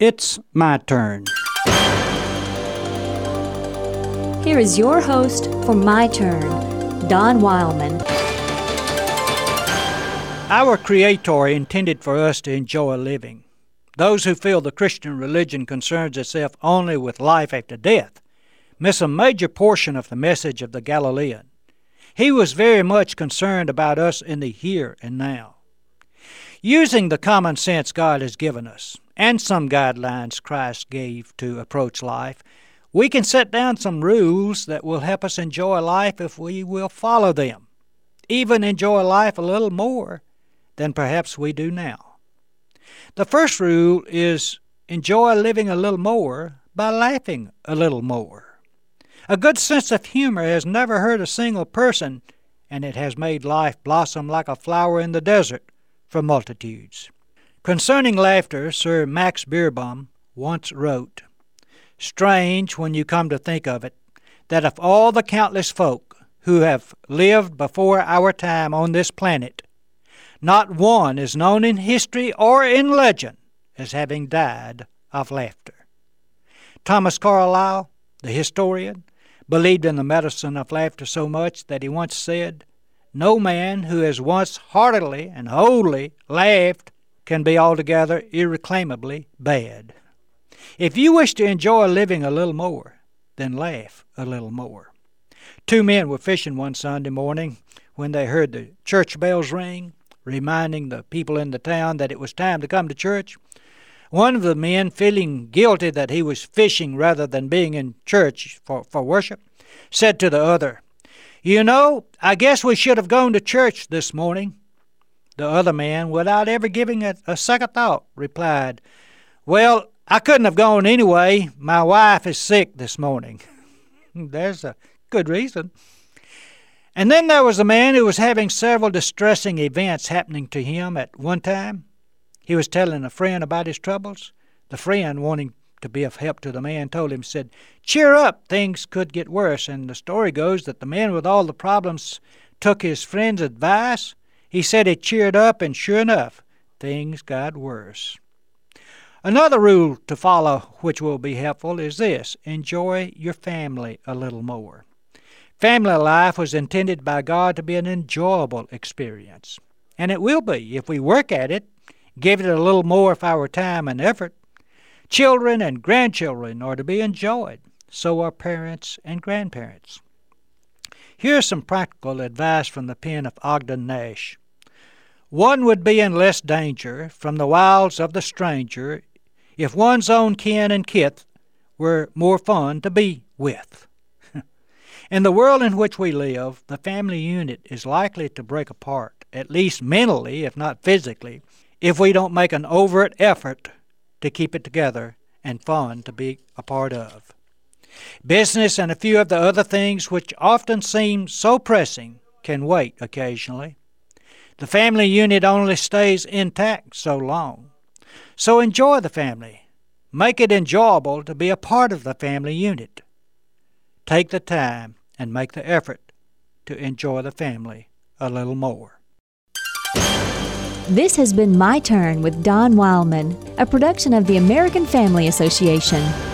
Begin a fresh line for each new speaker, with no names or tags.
It's my turn.
Here is your host for My Turn, Don Wildman.
Our Creator intended for us to enjoy living. Those who feel the Christian religion concerns itself only with life after death miss a major portion of the message of the Galilean. He was very much concerned about us in the here and now. Using the common sense God has given us, and some guidelines Christ gave to approach life, we can set down some rules that will help us enjoy life if we will follow them, even enjoy life a little more than perhaps we do now. The first rule is enjoy living a little more by laughing a little more. A good sense of humor has never hurt a single person, and it has made life blossom like a flower in the desert for multitudes. Concerning laughter, Sir Max Beerbohm once wrote, "Strange, when you come to think of it, that of all the countless folk who have lived before our time on this planet, not one is known in history or in legend as having died of laughter." Thomas Carlyle, the historian, believed in the medicine of laughter so much that he once said, "No man who has once heartily and wholly laughed can be altogether irreclaimably bad." If you wish to enjoy living a little more, then laugh a little more. Two men were fishing one Sunday morning when they heard the church bells ring, reminding the people in the town that it was time to come to church. One of the men, feeling guilty that he was fishing rather than being in church for worship, said to the other, "You know, I guess we should have gone to church this morning." The other man, without ever giving it a second thought, replied, "Well, I couldn't have gone anyway. My wife is sick this morning." There's a good reason. And then there was a man who was having several distressing events happening to him at one time. He was telling a friend about his troubles. The friend, wanting to be of help to the man, told him, said, "Cheer up, things could get worse." And the story goes that the man with all the problems took his friend's advice. He said he cheered up, and sure enough, things got worse. Another rule to follow which will be helpful is this: enjoy your family a little more. Family life was intended by God to be an enjoyable experience, and it will be if we work at it, give it a little more of our time and effort. Children and grandchildren are to be enjoyed, so are parents and grandparents. Here's some practical advice from the pen of Ogden Nash. One would be in less danger from the wiles of the stranger if one's own kin and kith were more fun to be with. In the world in which we live, the family unit is likely to break apart, at least mentally, if not physically, if we don't make an overt effort to keep it together and fun to be a part of. Business and a few of the other things which often seem so pressing can wait occasionally. The family unit only stays intact so long. So enjoy the family. Make it enjoyable to be a part of the family unit. Take the time and make the effort to enjoy the family a little more.
This has been My Turn with Don Wildman, a production of the American Family Association.